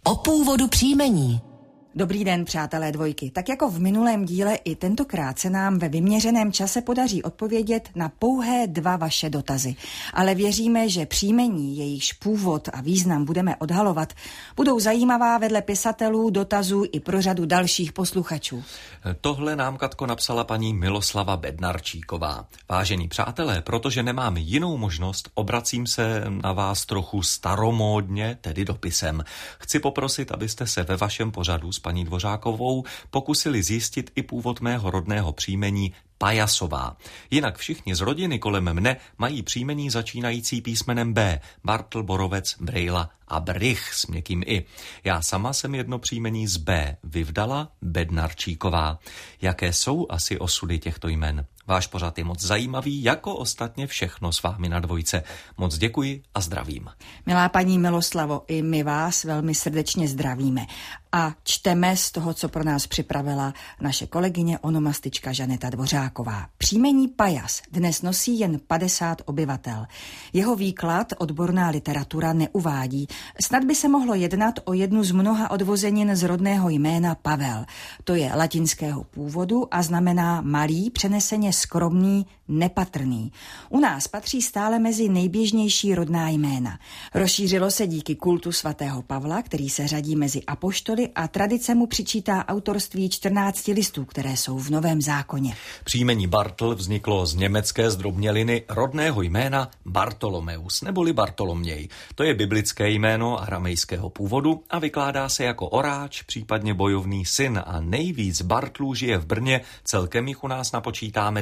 O původu příjmení. Dobrý den, přátelé dvojky. Tak jako v minulém díle, i tentokrát se nám ve vyměřeném čase podaří odpovědět na pouhé 2 vaše dotazy. Ale věříme, že příjmení, jejichž původ a význam budeme odhalovat, budou zajímavá vedle pisatelů, dotazů i pro řadu dalších posluchačů. Tohle nám, Katko, napsala paní Miloslava Bednarčíková. Vážení přátelé, protože nemám jinou možnost, obracím se na vás trochu staromódně, tedy dopisem. Chci poprosit, abyste se ve vašem pořadu s paní Dvořákovou pokusili zjistit i původ mého rodného příjmení Pajasová. Jinak všichni z rodiny kolem mne mají příjmení začínající písmenem B. Bartl, Borovec, Brejla a Brych s měkkým i. Já sama jsem jedno příjmení z B vyvdala, Bednarčíková. Jaké jsou asi osudy těchto jmen? Váš pořad je moc zajímavý, jako ostatně všechno s vámi na dvojce. Moc děkuji a zdravím. Milá paní Miloslavo, i my vás velmi srdečně zdravíme. A čteme z toho, co pro nás připravila naše kolegyně onomastička Žaneta Dvořáková. Příjmení Pajas dnes nosí jen 50 obyvatel. Jeho výklad odborná literatura neuvádí. Snad by se mohlo jednat o jednu z mnoha odvozenin z rodného jména Pavel. To je latinského původu a znamená malý, přeneseně skromný, nepatrný. U nás patří stále mezi nejběžnější rodná jména. Rozšířilo se díky kultu svatého Pavla, který se řadí mezi apoštoly, a tradice mu přičítá autorství 14 listů, které jsou v Novém zákoně. Příjmení Bartl vzniklo z německé zdrobněliny rodného jména Bartolomeus neboli Bartoloměj. To je biblické jméno aramejského původu a vykládá se jako oráč, případně bojovný syn, a nejvíc Bartlů žije v Brně, celkem jich u nás napočítáme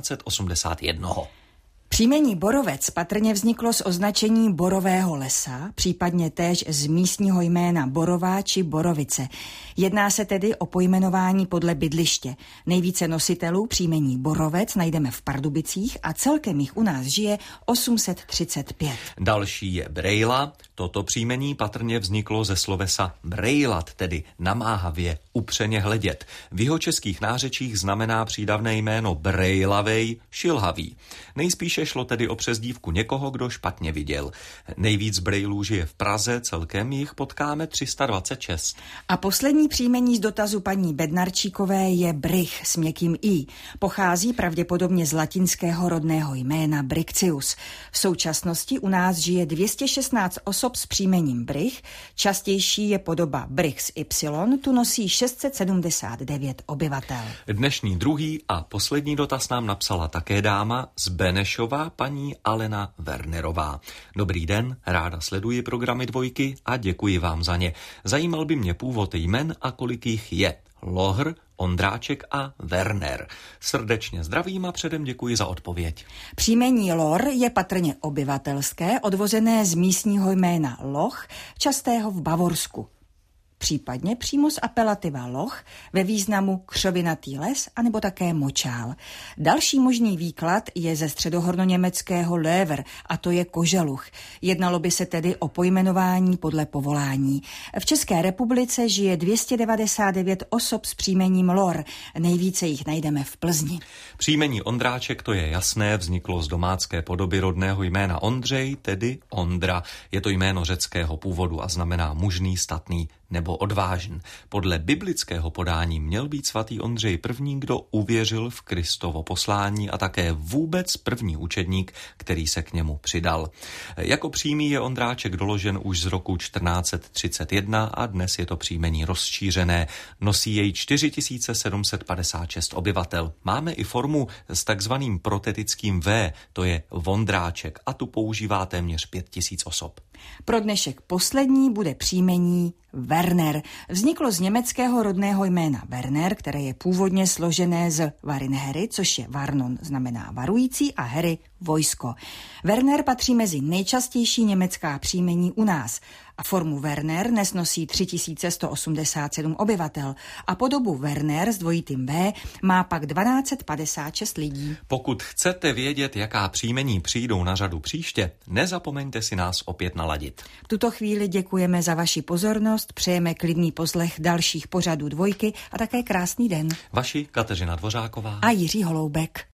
1281. Příjmení Borovec patrně vzniklo z označení borového lesa, případně též z místního jména Borová či Borovice. Jedná se tedy o pojmenování podle bydliště. Nejvíce nositelů příjmení Borovec najdeme v Pardubicích a celkem jich u nás žije 835. Další je Brejla. Toto příjmení patrně vzniklo ze slovesa brejlat, tedy namáhavě, upřeně hledět. V jihočeských nářečích znamená přídavné jméno brejlavej, šilhavý. Nejspíše šlo tedy o přezdívku někoho, kdo špatně viděl. Nejvíc Brejlů žije v Praze, celkem jich potkáme 326. A poslední příjmení z dotazu paní Bednarčíkové je Brych s měkkým i. Pochází pravděpodobně z latinského rodného jména Briccius. V současnosti u nás žije 216 osob s příjmením Brych, častější je podoba Brych s Y, tu nosí 679 obyvatel. Dnešní druhý a poslední dotaz nám napsala také dáma z Benešova, paní Alena Wernerová. Dobrý den, ráda sleduji programy dvojky a děkuji vám za ně. Zajímal by mě původ jmen a kolik jich je. Lohr, Ondráček a Werner. Srdečně zdravím a předem děkuji za odpověď. Příjmení Lor je patrně obyvatelské, odvozené z místního jména Loch, častého v Bavorsku. Případně přímo z apelativa loch ve významu křovinatý les anebo také močál. Další možný výklad je ze středohornoněmeckého Löwer a to je koželuch. Jednalo by se tedy o pojmenování podle povolání. V České republice žije 299 osob s příjmením Lor. Nejvíce jich najdeme v Plzni. Příjmení Ondráček, to je jasné, vzniklo z domácké podoby rodného jména Ondřej, tedy Ondra. Je to jméno řeckého původu a znamená mužný, statný nebo odvážný. Podle biblického podání měl být svatý Ondřej první, kdo uvěřil v Kristovo poslání a také vůbec první učedník, který se k němu přidal. Jako přímý je Ondráček doložen už z roku 1431 a dnes je to příjmení rozšířené. Nosí jej 4756 obyvatel. Máme i formu s takzvaným protetickým V, to je Vondráček, a tu používá téměř 5000 osob. Pro dnešek poslední bude příjmení Werner. Vzniklo z německého rodného jména Werner, které je původně složené z Varinhery, což je Varnon, znamená varující, a Hery vojsko. Werner patří mezi nejčastější německá příjmení u nás a formu Werner dnes nosí 3187 obyvatel a podobu Werner s dvojitým V má pak 1256 lidí. Pokud chcete vědět, jaká příjmení přijdou na řadu příště, nezapomeňte si nás opět naladit. V tuto chvíli děkujeme za vaši pozornost, přejeme klidný poslech dalších pořadů dvojky a také krásný den. Vaši Kateřina Dvořáková a Jiří Holoubek.